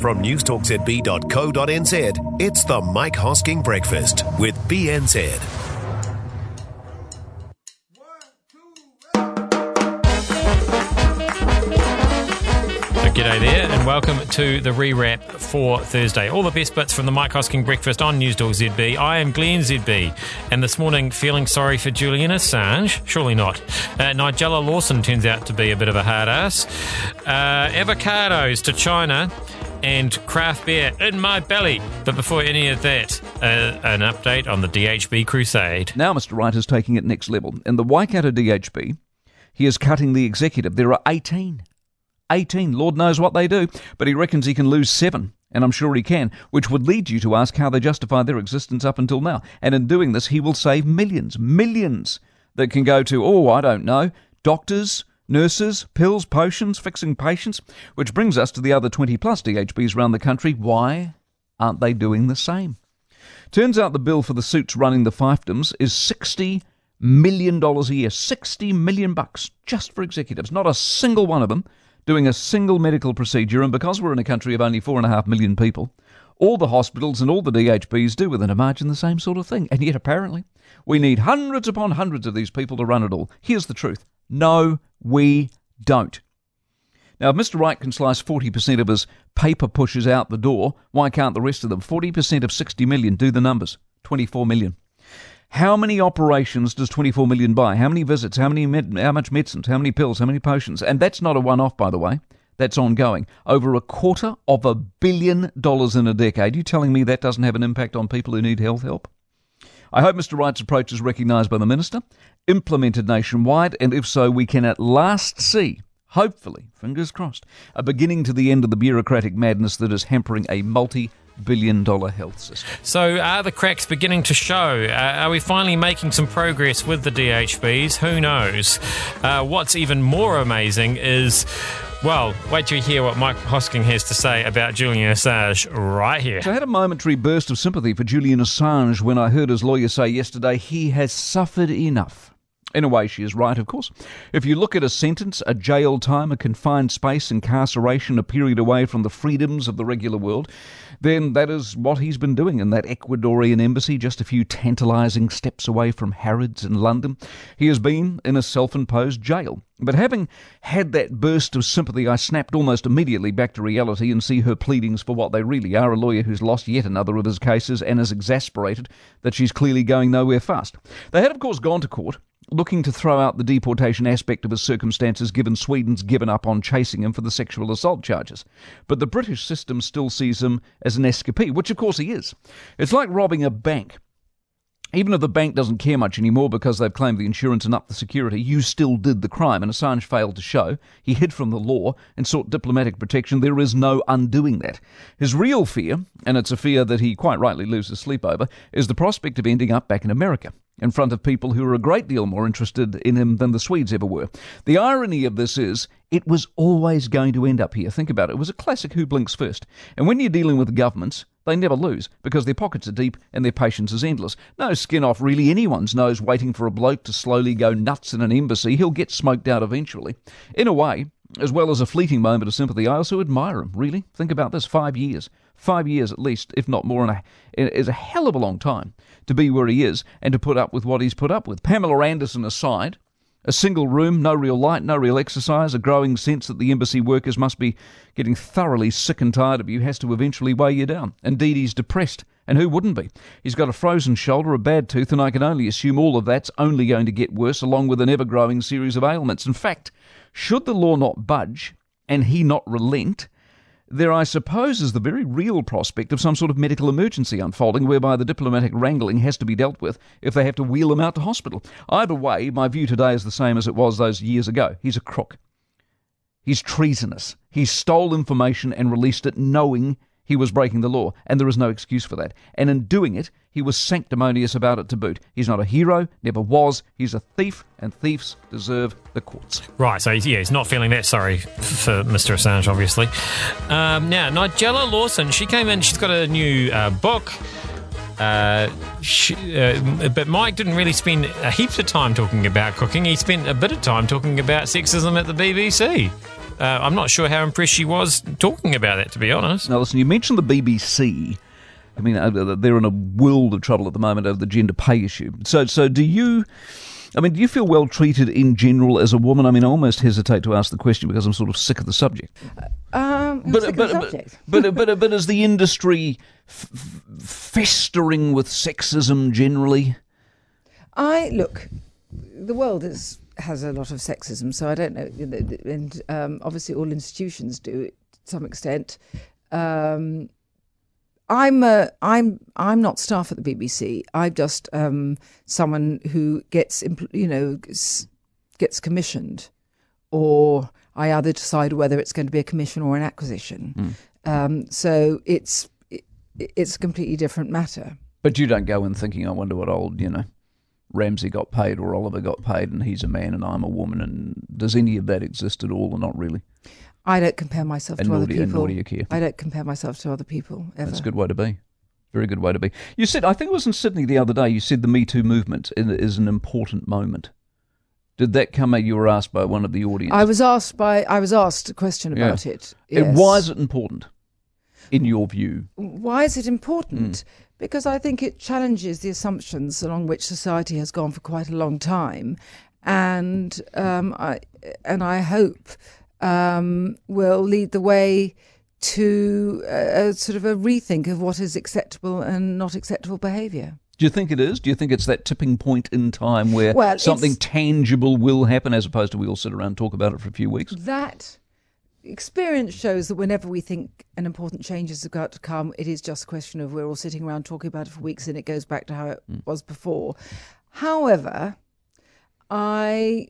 From newstalkzb.co.nz, it's the Mike Hosking Breakfast with BNZ. G'day there and welcome to the rewrap for Thursday. All the best bits from the Mike Hosking Breakfast on Newstalk ZB. I am Glenn ZB, and this morning feeling sorry for Julian Assange? Surely not. Nigella Lawson turns out to be a bit of a hard ass. Avocados to China and craft beer in my belly. But before any of that, an update on the DHB crusade. Now Mr. Wright is taking it next level. In the Waikato DHB, he is cutting the executive. There are 18. Lord knows what they do, but he reckons he can lose 7, and I'm sure he can, which would lead you to ask how they justify their existence up until now. And in doing this, he will save millions that can go to, I don't know, doctors, nurses, pills, potions, fixing patients, which brings us to the other 20-plus DHBs around the country. Why aren't they doing the same? Turns out the bill for the suits running the fiefdoms is $60 million a year. $60 million just for executives. Not a single one of them doing a single medical procedure, and because we're in a country of only 4.5 million people, all the hospitals and all the DHBs do within a margin the same sort of thing. And yet apparently we need hundreds upon hundreds of these people to run it all. Here's the truth. No, we don't. Now, if Mr. Wright can slice 40% of his paper pushes out the door, why can't the rest of them? 40% of 60 million, do the numbers. 24 million. How many operations does 24 million buy? How many visits? How much medicines? How many pills? How many potions? And that's not a one-off, by the way. That's ongoing. Over $250 million in a decade. You telling me that doesn't have an impact on people who need health help? I hope Mr. Wright's approach is recognised by the Minister, implemented nationwide, and if so, we can at last see, hopefully, fingers crossed, a beginning to the end of the bureaucratic madness that is hampering a multi-billion-dollar health system. So are the cracks beginning to show? Are we finally making some progress with the DHBs? Who knows? What's even more amazing is, well, wait till you hear what Mike Hosking has to say about Julian Assange right here. So I had a momentary burst of sympathy for Julian Assange when I heard his lawyer say yesterday he has suffered enough. In a way, she is right, of course. If you look at a sentence, a jail time, a confined space, incarceration, a period away from the freedoms of the regular world, then that is what he's been doing in that Ecuadorian embassy, just a few tantalising steps away from Harrods in London. He has been in a self-imposed jail. But having had that burst of sympathy, I snapped almost immediately back to reality and see her pleadings for what they really are, a lawyer who's lost yet another of his cases and is exasperated that she's clearly going nowhere fast. They had, of course, gone to court, looking to throw out the deportation aspect of his circumstances given Sweden's given up on chasing him for the sexual assault charges. But the British system still sees him as an escapee, which of course he is. It's like robbing a bank. Even if the bank doesn't care much anymore because they've claimed the insurance and upped the security, you still did the crime, and Assange failed to show. He hid from the law and sought diplomatic protection. There is no undoing that. His real fear, and it's a fear that he quite rightly loses sleep over, is the prospect of ending up back in America, in front of people who are a great deal more interested in him than the Swedes ever were. The irony of this is, it was always going to end up here. Think about it. It was a classic who blinks first. And when you're dealing with governments, they never lose, because their pockets are deep and their patience is endless. No skin off really anyone's nose waiting for a bloke to slowly go nuts in an embassy. He'll get smoked out eventually. In a way, as well as a fleeting moment of sympathy, I also admire him, really. Think about this, 5 years. 5 years at least, if not more, is a hell of a long time to be where he is and to put up with what he's put up with. Pamela Anderson aside, a single room, no real light, no real exercise, a growing sense that the embassy workers must be getting thoroughly sick and tired of you has to eventually weigh you down. Indeed, he's depressed, and who wouldn't be? He's got a frozen shoulder, a bad tooth, and I can only assume all of that's only going to get worse, along with an ever-growing series of ailments. In fact, should the law not budge and he not relent, there, I suppose, is the very real prospect of some sort of medical emergency unfolding whereby the diplomatic wrangling has to be dealt with if they have to wheel him out to hospital. Either way, my view today is the same as it was those years ago. He's a crook. He's treasonous. He stole information and released it knowing he was breaking the law, and there is no excuse for that. And in doing it, he was sanctimonious about it to boot. He's not a hero, never was. He's a thief, and thieves deserve the courts. Right, so he's not feeling that sorry for Mr. Assange, obviously. Now, Nigella Lawson, she came in, she's got a new book. But Mike didn't really spend heaps of time talking about cooking. He spent a bit of time talking about sexism at the BBC. I'm not sure how impressed she was talking about it, to be honest. Now, listen, you mentioned the BBC. I mean, they're in a world of trouble at the moment over the gender pay issue. So do you feel well treated in general as a woman? I mean, I almost hesitate to ask the question because I'm sort of sick of the subject. But is the industry festering with sexism generally? Look, the world has a lot of sexism, so I don't know, and obviously all institutions do it to some extent. I'm not staff at the BBC. I'm just someone who gets commissioned, or I either decide whether it's going to be a commission or an acquisition. So it's a completely different matter. But you don't go in thinking, I wonder what old Ramsay got paid or Oliver got paid, and he's a man and I'm a woman. And does any of that exist at all, or not really? I don't compare myself to other people. Nor do you care. I don't compare myself to other people, ever. That's a good way to be. Very good way to be. You said, I think it was in Sydney the other day, you said the Me Too movement is an important moment. Did that come out? You were asked by one of the audience. I was asked a question about it. Yes. And why is it important, in your view? Why is it important? Because I think it challenges the assumptions along which society has gone for quite a long time, and I hope will lead the way to a sort of a rethink of what is acceptable and not acceptable behaviour. Do you think it is? Do you think it's that tipping point in time where something tangible will happen, as opposed to we all sit around and talk about it for a few weeks? That experience shows that whenever we think an important change is about to come, it is just a question of we're all sitting around talking about it for weeks and it goes back to how it was before. However, I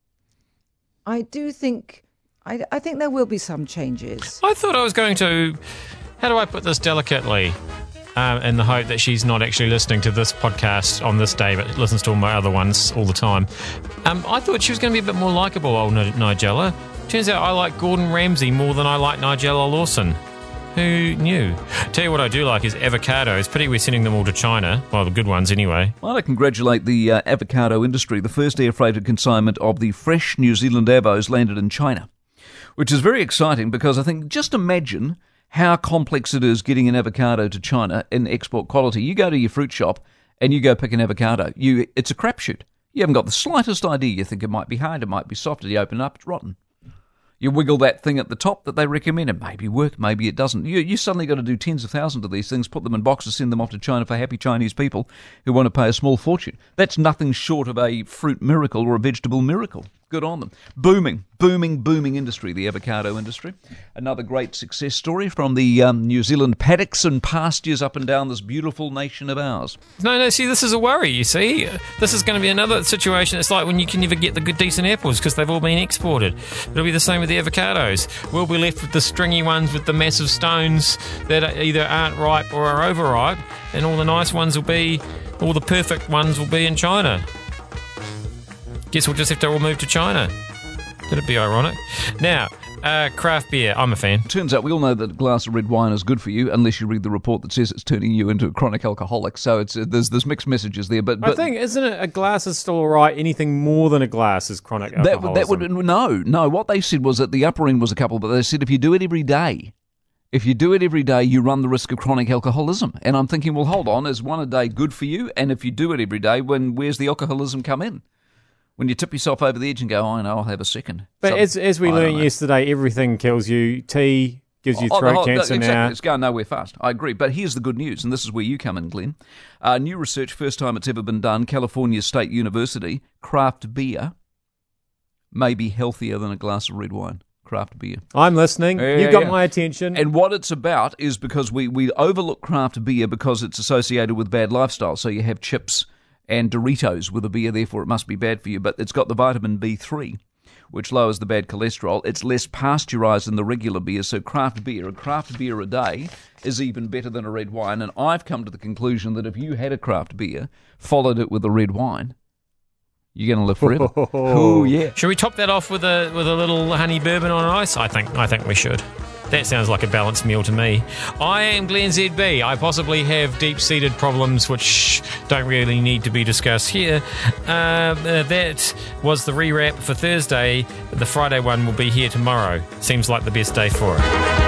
do think... I think there will be some changes. I thought I was going to... How do I put this delicately? In the hope that she's not actually listening to this podcast on this day, but listens to all my other ones all the time. I thought she was going to be a bit more likeable, old Nigella. Turns out I like Gordon Ramsay more than I like Nigella Lawson. Who knew? Tell you what I do like is avocados. Pity we're sending them all to China. Well, the good ones anyway. Well, I congratulate the avocado industry. The first air freighted consignment of the fresh New Zealand avos landed in China, which is very exciting because I think, just imagine how complex it is getting an avocado to China in export quality. You go to your fruit shop and you go pick an avocado. It's a crapshoot. You haven't got the slightest idea. You think it might be hard, it might be soft. You open it up, it's rotten. You wiggle that thing at the top that they recommend. It maybe work, maybe it doesn't. You suddenly got to do tens of thousands of these things, put them in boxes, send them off to China for happy Chinese people who want to pay a small fortune. That's nothing short of a fruit miracle or a vegetable miracle. Good on them. Booming industry, the avocado industry. Another great success story from the New Zealand paddocks and pastures up and down this beautiful nation of ours. No, see, this is a worry, you see. This is going to be another situation. It's like when you can never get the good, decent apples because they've all been exported. It'll be the same with the avocados. We'll be left with the stringy ones with the massive stones that either aren't ripe or are overripe, and all the nice ones all the perfect ones will be in China. Guess we'll just have to all move to China. That'd be ironic. Now, craft beer. I'm a fan. Turns out we all know that a glass of red wine is good for you, unless you read the report that says it's turning you into a chronic alcoholic. So there's mixed messages there. But I think, isn't it, a glass is still all right? Anything more than a glass is chronic alcoholism. No. What they said was that the upper end was a couple, but they said if you do it every day, you run the risk of chronic alcoholism. And I'm thinking, well, hold on, is one a day good for you? And if you do it every day, where's the alcoholism come in? When you tip yourself over the edge and go, I know, I'll have a second. But as we learned yesterday, everything kills you. Tea gives you throat cancer exactly. now. It's going nowhere fast. I agree. But here's the good news, and this is where you come in, Glenn. New research, first time it's ever been done, California State University, craft beer may be healthier than a glass of red wine. Craft beer. I'm listening. You got my attention. And what it's about is because we overlook craft beer because it's associated with bad lifestyle. So you have chips and Doritos with a beer, therefore it must be bad for you. But it's got the vitamin B3, which lowers the bad cholesterol. It's less pasteurised than the regular beer, so a craft beer a day is even better than a red wine. And I've come to the conclusion that if you had a craft beer, followed it with a red wine, you're going to live forever. Oh, yeah. Should we top that off with a little honey bourbon on ice? I think we should. That sounds like a balanced meal to me. I am Glenn ZB. I possibly have deep-seated problems which don't really need to be discussed here. That was the rewrap for Thursday. The Friday one will be here tomorrow. Seems like the best day for it.